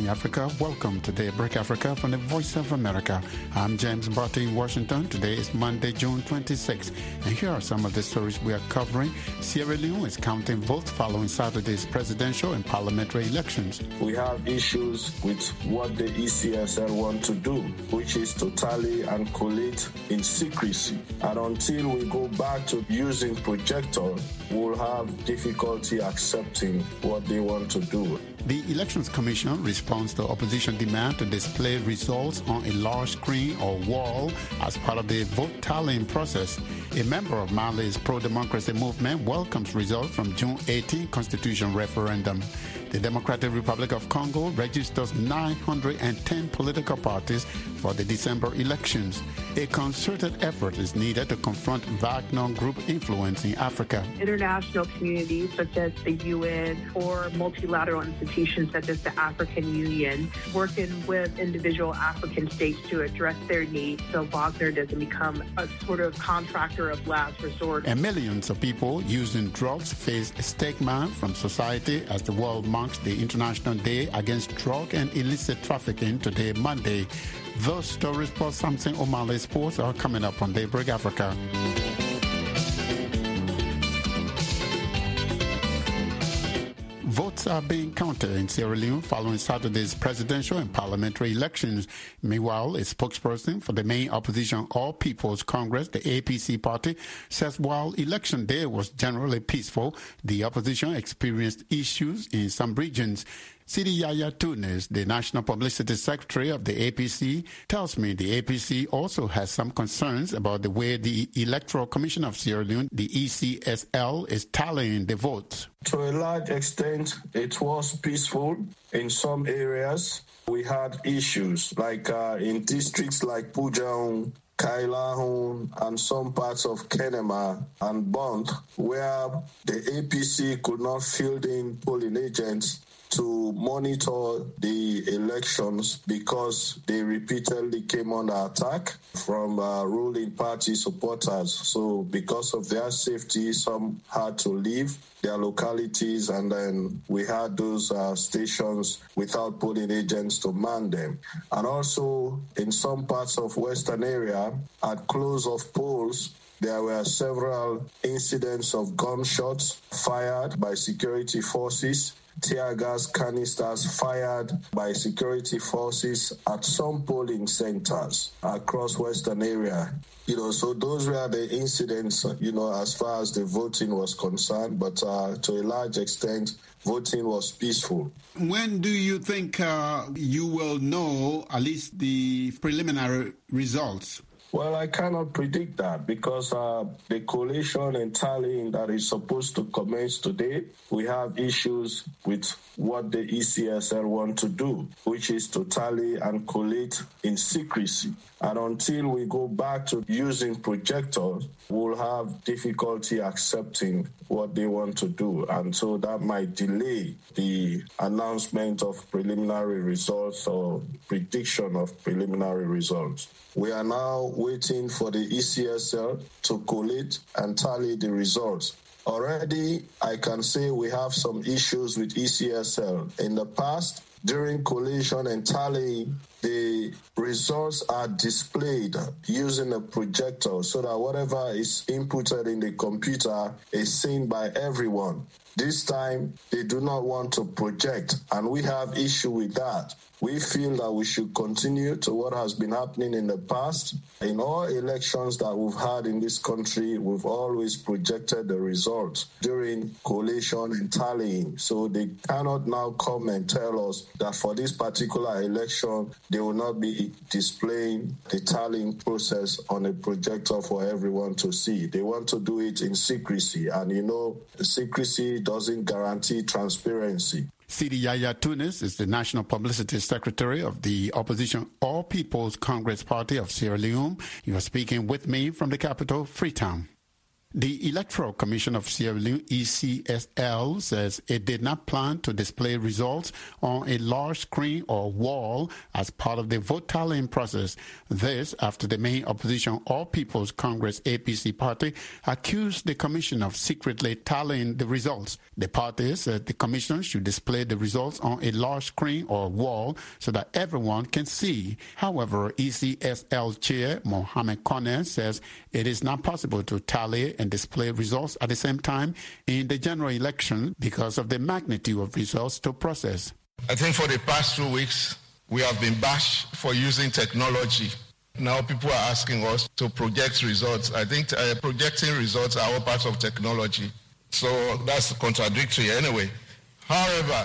Africa. Welcome to Daybreak Africa from the Voice of America. I'm James Barty in Washington. Today is Monday, June 26th. And here are some of the stories we are covering. Sierra Leone is counting votes following Saturday's presidential and parliamentary elections. We have issues with what the ECSL want to do, which is to tally and collate in secrecy. And until we go back to using projectors, we'll have difficulty accepting what they want to do. The Elections Commission responds to opposition demand to display results on a large screen or wall as part of the vote tallying process. A member of Mali's pro-democracy movement welcomes results from June 18 constitution referendum. The Democratic Republic of Congo registers 910 political parties for the December elections. A concerted effort is needed to confront Wagner Group influence in Africa. International communities such as the UN or multilateral institutions such as the African Union, working with individual African states to address their needs so Wagner doesn't become a sort of contractor of last resort. And millions of people using drugs face stigma from society as the world marks the International Day Against Drug and Illicit Trafficking today, Monday. Those stories plus Samson O'Malley Sports are coming up on Daybreak Africa. Votes are being counted in Sierra Leone following Saturday's presidential and parliamentary elections. Meanwhile, a spokesperson for the main opposition All People's Congress, the APC party, says while election day was generally peaceful, the opposition experienced issues in some regions. Sidi Yaya Tunis, the National Publicity Secretary of the APC, tells me the APC also has some concerns about the way the Electoral Commission of Sierra Leone, the ECSL, is tallying the votes. To a large extent, it was peaceful. In some areas, we had issues, like in districts like Pujang, Kailahun, and some parts of Kenema and Bond, where the APC could not field in polling agents to monitor the elections because they repeatedly came under attack from ruling party supporters. So because of their safety, some had to leave their localities, and then we had those stations without polling agents to man them. And also in some parts of Western area, at close of polls, there were several incidents of gunshots fired by security forces, tear gas canisters fired by security forces at some polling centers across Western area. So those were the incidents, as far as the voting was concerned, but to a large extent, voting was peaceful. When do you think you will know at least the preliminary results? Well, I cannot predict that because the collation and tallying that is supposed to commence today, we have issues with what the ECSL want to do, which is to tally and collate in secrecy. And until we go back to using projectors, we'll have difficulty accepting what they want to do. And so that might delay the announcement of preliminary results or prediction of preliminary results. We are now waiting for the ECSL to collate and tally the results. Already, I can say we have some issues with ECSL. In the past, during collation and tallying, the results are displayed using a projector so that whatever is inputted in the computer is seen by everyone. This time, they do not want to project, and we have issue with that. We feel that we should continue to what has been happening in the past. In all elections that we've had in this country, we've always projected the results during collation and tallying. So they cannot now come and tell us that for this particular election, they will not be displaying the tallying process on a projector for everyone to see. They want to do it in secrecy, and secrecy doesn't guarantee transparency. Sidi Yaya Tunis is the National Publicity Secretary of the opposition All People's Congress Party of Sierra Leone. You are speaking with me from the capital, Freetown. The Electoral Commission of Sierra Leone, ECSL, says it did not plan to display results on a large screen or wall as part of the vote tallying process. This after the main opposition All People's Congress APC party accused the commission of secretly tallying the results. The party said the commission should display the results on a large screen or wall so that everyone can see. However, ECSL chair Mohamed Kone says it is not possible to tally and display results at the same time in the general election because of the magnitude of results to process. I think for the past 2 weeks, we have been bashed for using technology. Now people are asking us to project results. I think projecting results are all parts of technology. So that's contradictory anyway. However,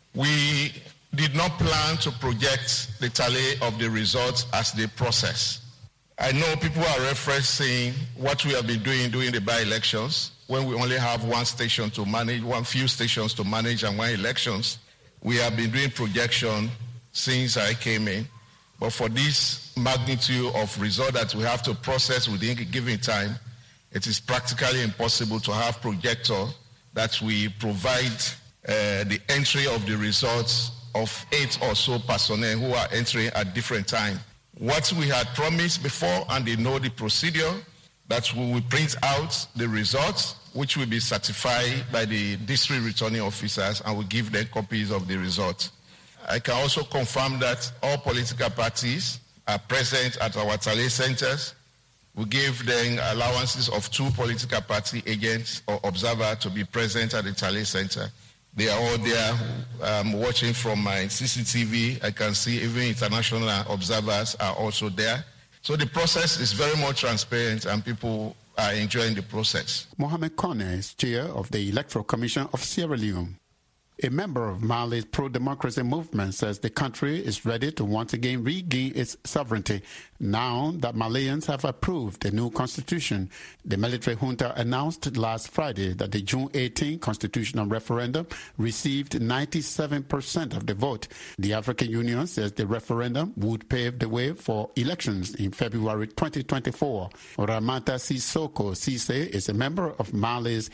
we did not plan to project the tally of the results as they process. I know people are referencing what we have been doing during the by-elections when we only have one station to manage, one few stations to manage and one elections. We have been doing projection since I came in. But for this magnitude of result that we have to process within a given time, it is practically impossible to have projector that we provide the entry of the results of 8 or so personnel who are entering at different times. What we had promised before, and they know the procedure, that we will print out the results, which will be certified by the district returning officers, and will give them copies of the results. I can also confirm that all political parties are present at our tally centers. We give them allowances of 2 political party agents or observers to be present at the tally center. They are all there watching from my CCTV. I can see even international observers are also there. So the process is very much transparent and people are enjoying the process. Mohamed Kone is chair of the Electoral Commission of Sierra Leone. A member of Mali's pro-democracy movement says the country is ready to once again regain its sovereignty now that Malians have approved a new constitution. The military junta announced last Friday that the June 18 constitutional referendum received 97% of the vote. The African Union says the referendum would pave the way for elections in February 2024. Ramata Sissoko Cisse is a member of Mali's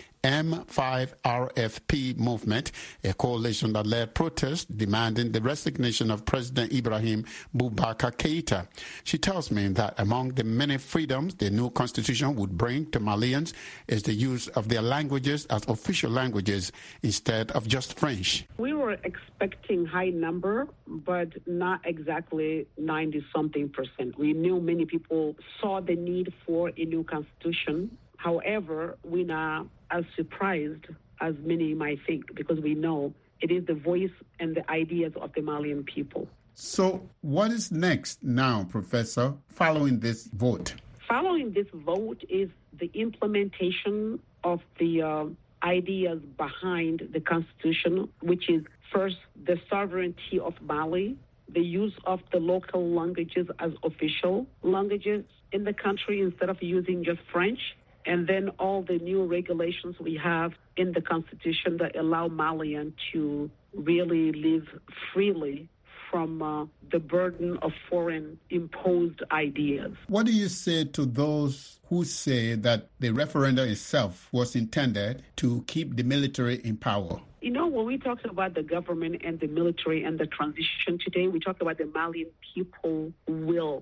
M5RFP movement, a coalition that led protests demanding the resignation of President Ibrahim Boubacar Keïta. She tells me that among the many freedoms the new constitution would bring to Malians is the use of their languages as official languages instead of just French. We were expecting high number, but not exactly 90-something%. We knew many people saw the need for a new constitution. However, we're not as surprised as many might think because we know it is the voice and the ideas of the Malian people. So what is next now, Professor, following this vote? Following this vote is the implementation of the ideas behind the Constitution, which is first the sovereignty of Mali, the use of the local languages as official languages in the country instead of using just French, and then all the new regulations we have in the Constitution that allow Malians to really live freely from the burden of foreign imposed ideas. What do you say to those who say that the referendum itself was intended to keep the military in power? You know, when we talk about the government and the military and the transition today, we talk about the Malian people will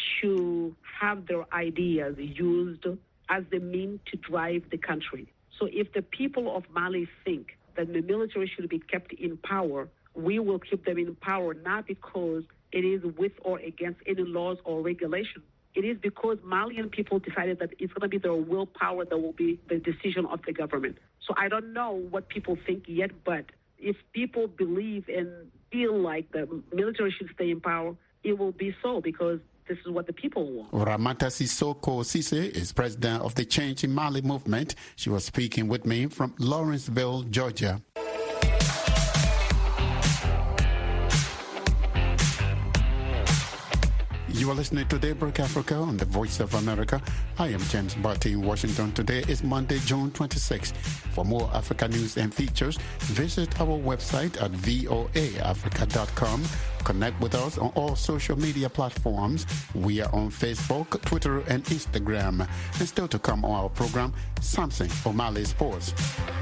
to have their ideas used as the means to drive the country. So if the people of Mali think that the military should be kept in power, we will keep them in power, not because it is with or against any laws or regulations. It is because Malian people decided that it's going to be their willpower that will be the decision of the government. So I don't know what people think yet, but if people believe and feel like the military should stay in power, it will be so because this is what the people want. Ramata Sissoko Cisse is president of the Change in Mali movement. She was speaking with me from Lawrenceville, Georgia. You are listening to Daybreak Africa on the Voice of America. I am James Barty in Washington. Today is Monday, June 26th. For more Africa news and features, visit our website at voaafrica.com. Connect with us on all social media platforms. We are on Facebook, Twitter, and Instagram. And still to come on our program, Samson O'Malley Sports.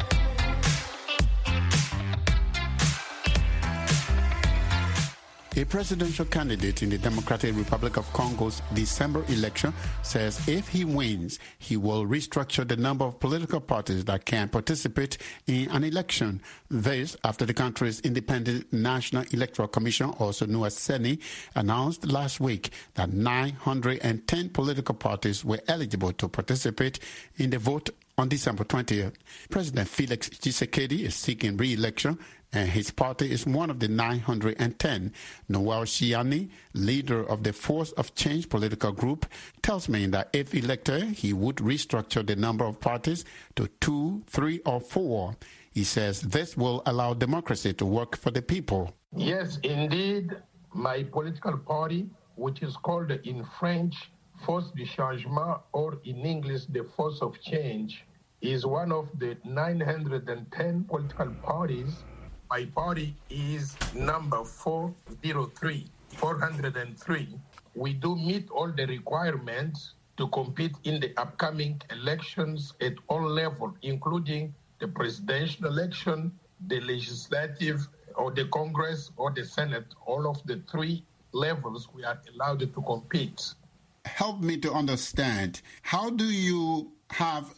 A presidential candidate in the Democratic Republic of Congo's December election says if he wins, he will restructure the number of political parties that can participate in an election. This after the country's Independent National Electoral Commission, also known as CENI, announced last week that 910 political parties were eligible to participate in the vote on December 20th. President Felix Tshisekedi is seeking re-election, and his party is one of the 910. Noel Shiani, leader of the Force of Change political group, tells me that if elected, he would restructure the number of parties to 2, 3, or 4. He says this will allow democracy to work for the people. Yes, indeed, my political party, which is called in French Force du Changement, or in English, the Force of Change, is one of the 910 political parties. My party is number 403. We do meet all the requirements to compete in the upcoming elections at all levels, including the presidential election, the legislative, or the Congress, or the Senate. All of the 3 levels we are allowed to compete. Help me to understand, how do you have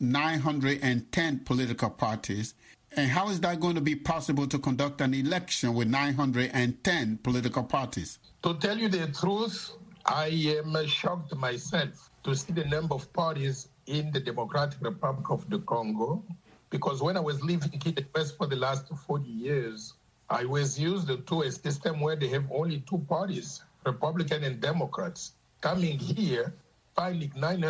910 political parties, and how is that going to be possible to conduct an election with 910 political parties? To tell you the truth, I am shocked myself to see the number of parties in the Democratic Republic of the Congo, because when I was living in the West for the last 40 years, I was used to a system where they have only 2 parties, Republican and Democrats. Coming here, finding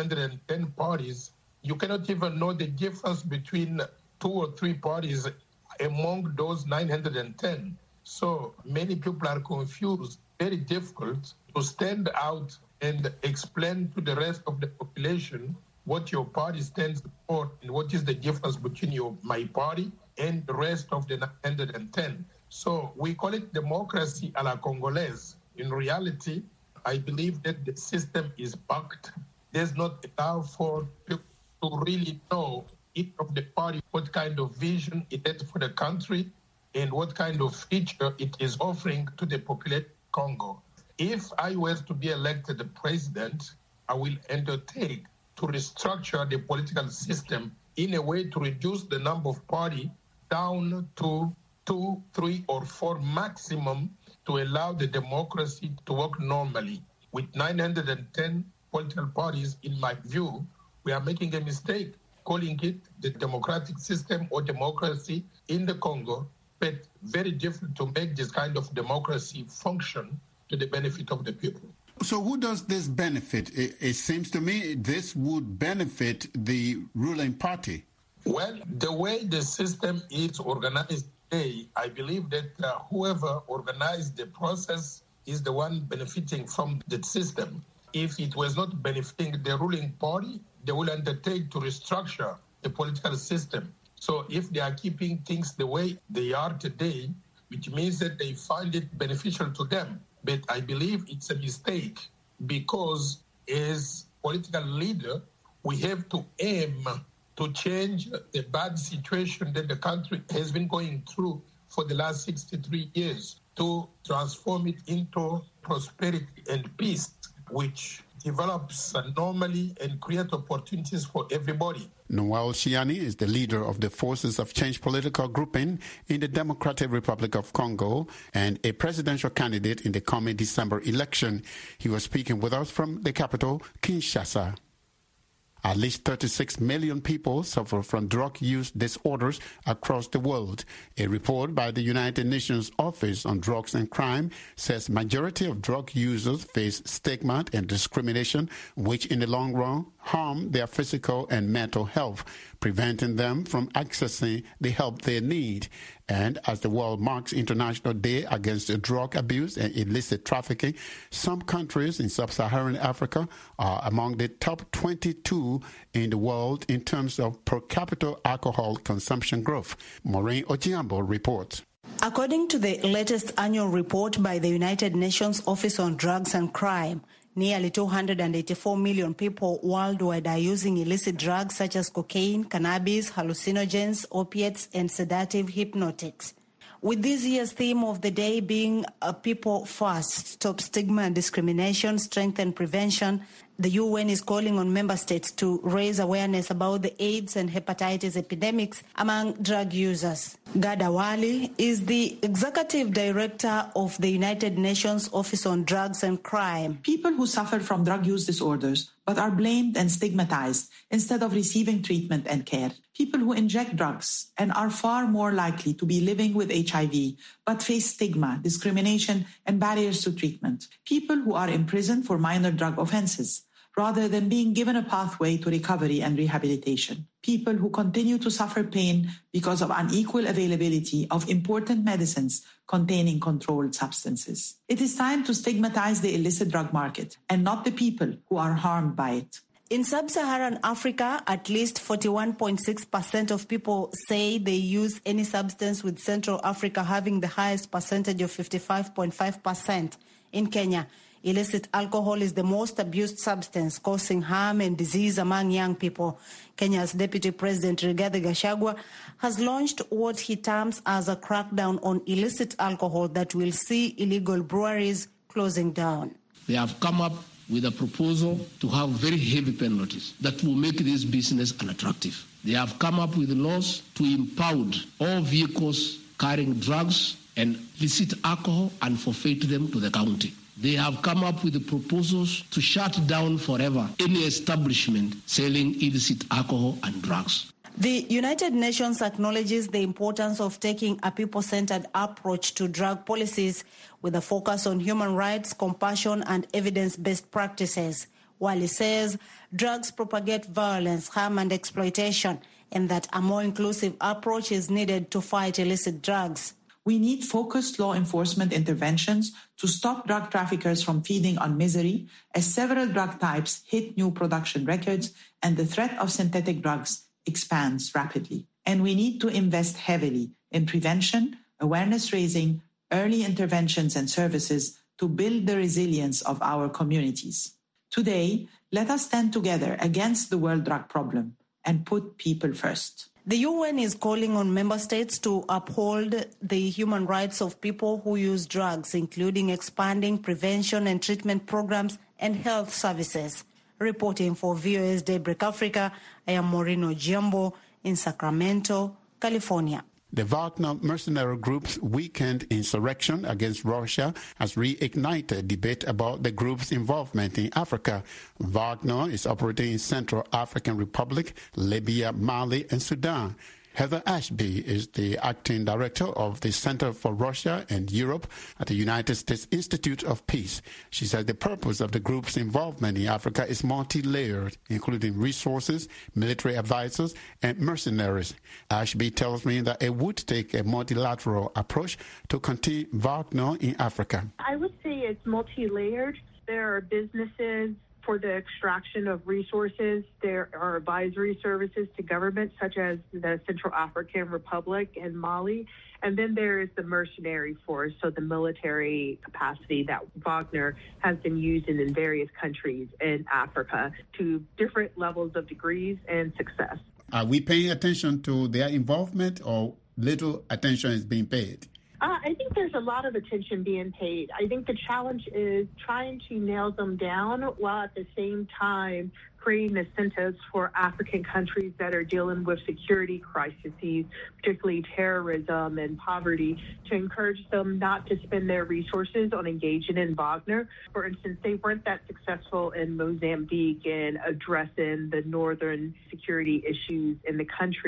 910 parties, you cannot even know the difference between 2 or 3 parties among those 910. So many people are confused, very difficult to stand out and explain to the rest of the population what your party stands for and what is the difference between my party and the rest of the 910. So we call it democracy à la Congolaise. In reality, I believe that the system is bugged. There's not enough for people to really know each of the party what kind of vision it has for the country and what kind of feature it is offering to the population of Congo. If I were to be elected the president, I will undertake to restructure the political system in a way to reduce the number of parties down to 2, 3, or 4 maximum, to allow the democracy to work normally. With 910 political parties, in my view, we are making a mistake calling it the democratic system or democracy in the Congo, but very difficult to make this kind of democracy function to the benefit of the people. So who does this benefit? It seems to me this would benefit the ruling party. Well, the way the system is organized today, I believe that whoever organized the process is the one benefiting from the system. If it was not benefiting the ruling party, they will undertake to restructure the political system. So if they are keeping things the way they are today, which means that they find it beneficial to them. But I believe it's a mistake, because as political leader, we have to aim to change the bad situation that the country has been going through for the last 63 years, to transform it into prosperity and peace, which develops normally and create opportunities for everybody. Noel Shiani is the leader of the Forces of Change political grouping in the Democratic Republic of Congo and a presidential candidate in the coming December election. He was speaking with us from the capital, Kinshasa. At least 36 million people suffer from drug use disorders across the world. A report by the United Nations Office on Drugs and Crime says majority of drug users face stigma and discrimination, which in the long run harm their physical and mental health, preventing them from accessing the help they need. And as the world marks International Day Against Drug Abuse and Illicit Trafficking, some countries in sub-Saharan Africa are among the top 22 in the world in terms of per capita alcohol consumption growth. Maureen Ojiambo reports. According to the latest annual report by the United Nations Office on Drugs and Crime, nearly 284 million people worldwide are using illicit drugs such as cocaine, cannabis, hallucinogens, opiates, and sedative hypnotics. With this year's theme of the day being People First, Stop Stigma and Discrimination, Strengthen Prevention, the UN is calling on member states to raise awareness about the AIDS and hepatitis epidemics among drug users. Gada Wali is the executive director of the United Nations Office on Drugs and Crime. People who suffer from drug use disorders but are blamed and stigmatized instead of receiving treatment and care. People who inject drugs and are far more likely to be living with HIV but face stigma, discrimination, and barriers to treatment. People who are imprisoned for minor drug offenses rather than being given a pathway to recovery and rehabilitation. People who continue to suffer pain because of unequal availability of important medicines containing controlled substances. It is time to stigmatize the illicit drug market and not the people who are harmed by it. In sub-Saharan Africa, at least 41.6% of people say they use any substance, with Central Africa having the highest percentage of 55.5%. In Kenya, illicit alcohol is the most abused substance, causing harm and disease among young people. Kenya's Deputy President Rigathi Gachagua has launched what he terms as a crackdown on illicit alcohol that will see illegal breweries closing down. They have come up with a proposal to have very heavy penalties that will make this business unattractive. They have come up with laws to impound all vehicles carrying drugs and illicit alcohol and forfeit them to the county. They have come up with the proposals to shut down forever any establishment selling illicit alcohol and drugs. The United Nations acknowledges the importance of taking a people-centered approach to drug policies with a focus on human rights, compassion, and evidence-based practices, while it says drugs propagate violence, harm, and exploitation, and that a more inclusive approach is needed to fight illicit drugs. We need focused law enforcement interventions to stop drug traffickers from feeding on misery, as several drug types hit new production records and the threat of synthetic drugs expands rapidly. And we need to invest heavily in prevention, awareness raising, early interventions and services to build the resilience of our communities. Today, let us stand together against the world drug problem and put people first. The UN is calling on member states to uphold the human rights of people who use drugs, including expanding prevention and treatment programs and health services. Reporting for VOA's Daybreak Africa, I am Maureen Ojiambo in Sacramento, California. The Wagner mercenary group's weekend insurrection against Russia has reignited debate about the group's involvement in Africa. Wagner is operating in Central African Republic, Libya, Mali, and Sudan. Heather Ashby is the acting director of the Center for Russia and Europe at the United States Institute of Peace. She said the purpose of the group's involvement in Africa is multi-layered, including resources, military advisors, and mercenaries. Ashby tells me that it would take a multilateral approach to contain Wagner in Africa. I would say it's multi-layered. There are businesses for the extraction of resources. There are advisory services to governments such as the Central African Republic and Mali. And then there is the mercenary force, so the military capacity that Wagner has been using in various countries in Africa to different levels of degrees and success. Are we paying attention to their involvement, or little attention is being paid? I think there's a lot of attention being paid. I think the challenge is trying to nail them down while at the same time creating incentives for African countries that are dealing with security crises, particularly terrorism and poverty, to encourage them not to spend their resources on engaging in Wagner. For instance, they weren't that successful in Mozambique in addressing the northern security issues in the country.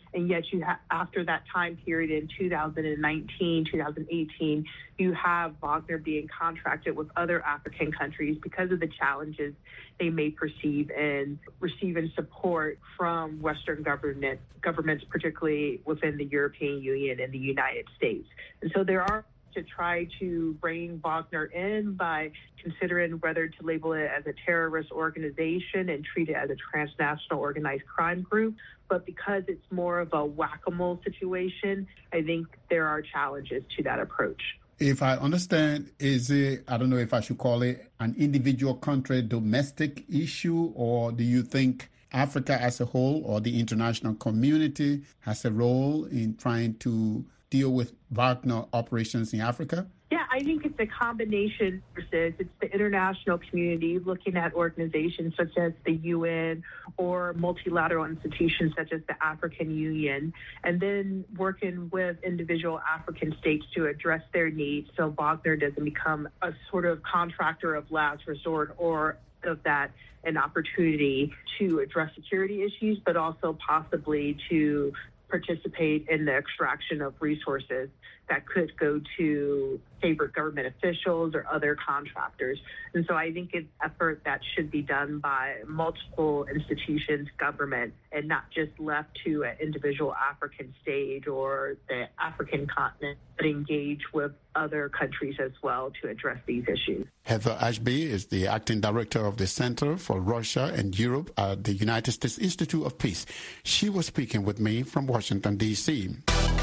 And yet after that time period in 2019, 2018, you have Wagner being contracted with other African countries because of the challenges they may perceive in receiving support from Western governments, particularly within the European Union and the United States. And so there are to try to bring Wagner in by considering whether to label it as a terrorist organization and treat it as a transnational organized crime group. But because it's more of a whack-a-mole situation, I think there are challenges to that approach. If I understand, is it, I don't know if I should call it an individual country domestic issue, or do you think Africa as a whole or the international community has a role in trying to deal with Wagner operations in Africa? Yeah, I think it's a combination. It's the international community looking at organizations such as the UN or multilateral institutions such as the African Union, and then working with individual African states to address their needs so Wagner doesn't become a sort of contractor of last resort, or of that an opportunity to address security issues, but also possibly to participate in the extraction of resources that could go to favorite government officials or other contractors. And so I think it's an effort that should be done by multiple institutions, government, and not just left to an individual African state or the African continent, but engage with other countries as well to address these issues. Heather Ashby is the acting director of the Center for Russia and Europe at the United States Institute of Peace. She was speaking with me from Washington, D.C.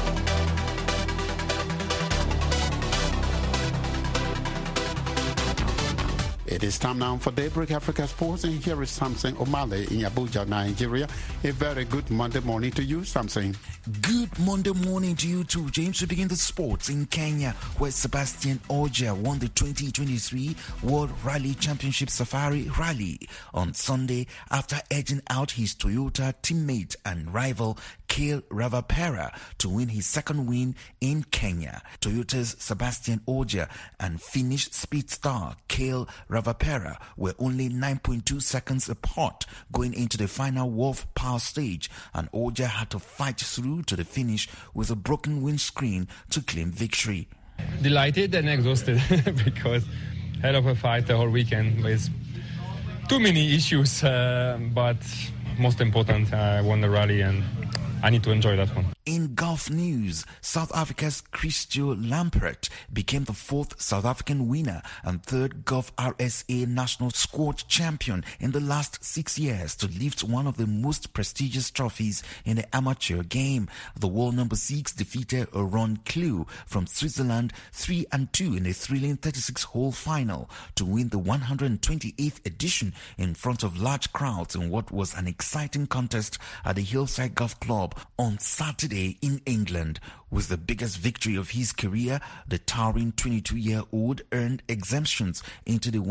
It is time now for Daybreak Africa Sports, and here is Samson O'Malley in Abuja, Nigeria. A very good Monday morning to you, Samson. Good Monday morning to you too, James. We begin the sports in Kenya, where Sebastian Ogier won the 2023 World Rally Championship Safari Rally on Sunday after edging out his Toyota teammate and rival Kale Ravapera to win his second win in Kenya. Toyota's Sebastian Ogier and Finnish speed star Kale Ravapera were only 9.2 seconds apart going into the final Wolf Power stage, and Ogier had to fight through to the finish with a broken windscreen to claim victory. Delighted and exhausted because hell of a fight the whole weekend with too many issues, but most important, I won the rally and I need to enjoy that one. In golf news, South Africa's Christo Lampert became the fourth South African winner and third Golf RSA National Squad champion in the last 6 years to lift one of the most prestigious trophies in the amateur game. The world number 6 defeated Ron Klue from Switzerland 3-2 in a thrilling 36-hole final to win the 128th edition in front of large crowds in what was an exciting contest at the Hillside Golf Club on Saturday in England. With the biggest victory of his career, the towering 22-year-old earned exemptions into the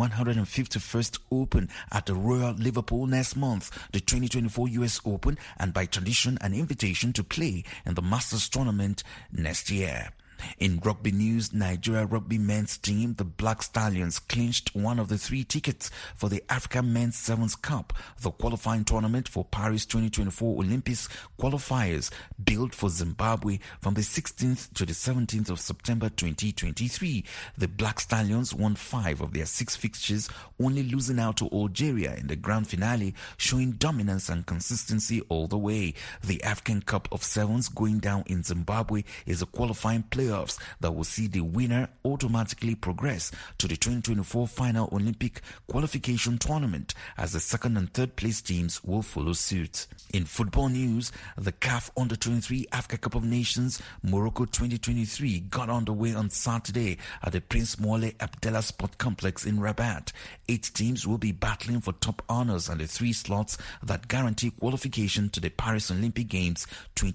151st Open at the Royal Liverpool next month, the 2024 US Open, and by tradition an invitation to play in the Masters tournament next year. In rugby news, Nigeria rugby men's team, the Black Stallions, clinched one of the 3 tickets for the Africa Men's Sevens Cup, the qualifying tournament for Paris 2024 Olympics qualifiers, billed for Zimbabwe from the 16th to the 17th of September 2023. The Black Stallions won 5 of their 6 fixtures, only losing out to Algeria in the grand finale, showing dominance and consistency all the way. The African Cup of Sevens going down in Zimbabwe is a qualifying playoffs that will see the winner automatically progress to the 2024 final Olympic qualification tournament, as the second and third place teams will follow suit. In football news, the CAF Under-23 Africa Cup of Nations Morocco 2023 got underway on Saturday at the Prince Moulay Abdallah Sport Complex in Rabat. 8 teams will be battling for top honors and the 3 slots that guarantee qualification to the Paris Olympic Games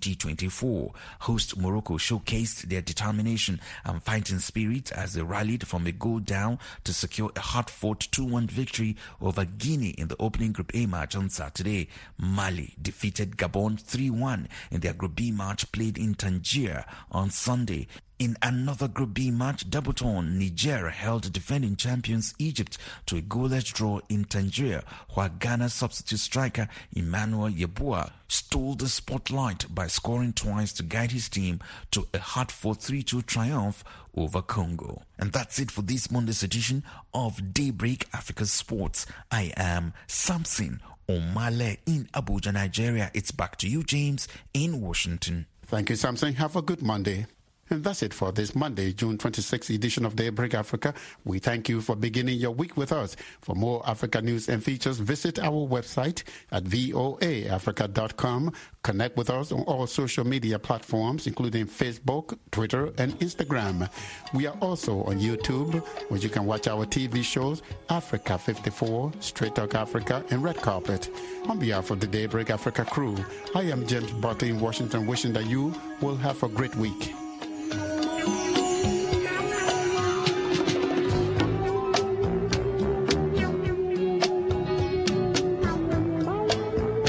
2024. Host Morocco showcased their determination and fighting spirit as they rallied from a goal down to secure a hard-fought 2-1 victory over Guinea in the opening Group A match on Saturday. Mali defeated Gabon 3-1 in their Group B match played in Tangier on Sunday. In another Group B match, Double-Ton, Niger held defending champions Egypt to a goalless draw in Tangier, while Ghana's substitute striker Emmanuel Yeboah stole the spotlight by scoring twice to guide his team to a hard-fought 3-2 triumph over Congo. And that's it for this Monday's edition of Daybreak Africa Sports. I am Samson Omale in Abuja, Nigeria. It's back to you, James, in Washington. Thank you, Samson. Have a good Monday. And that's it for this Monday, June 26th edition of Daybreak Africa. We thank you for beginning your week with us. For more Africa news and features, visit our website at voaafrica.com. Connect with us on all social media platforms, including Facebook, Twitter, and Instagram. We are also on YouTube, where you can watch our TV shows, Africa 54, Straight Talk Africa, and Red Carpet. On behalf of the Daybreak Africa crew, I am James Botte in Washington, wishing that you will have a great week.